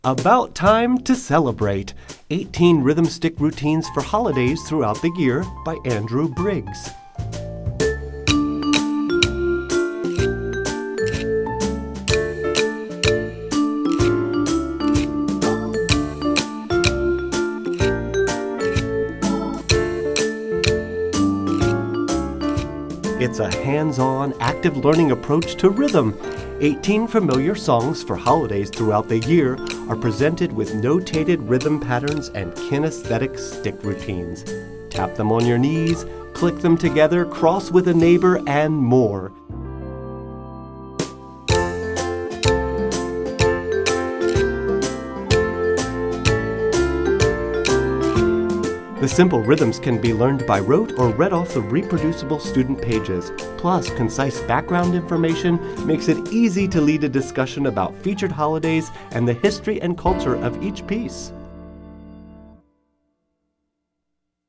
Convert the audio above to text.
About time to celebrate. 18 rhythm stick routines for holidays throughout the year by Andrew Briggs. It's a hands-on, active learning approach to rhythm. 18 familiar songs for holidays throughout the year are presented with notated rhythm patterns and kinesthetic stick routines. Tap them on your knees, click them together, cross with a neighbor, and more. The simple rhythms can be learned by rote or read off the reproducible student pages. Plus, concise background information makes it easy to lead a discussion about featured holidays and the history and culture of each piece.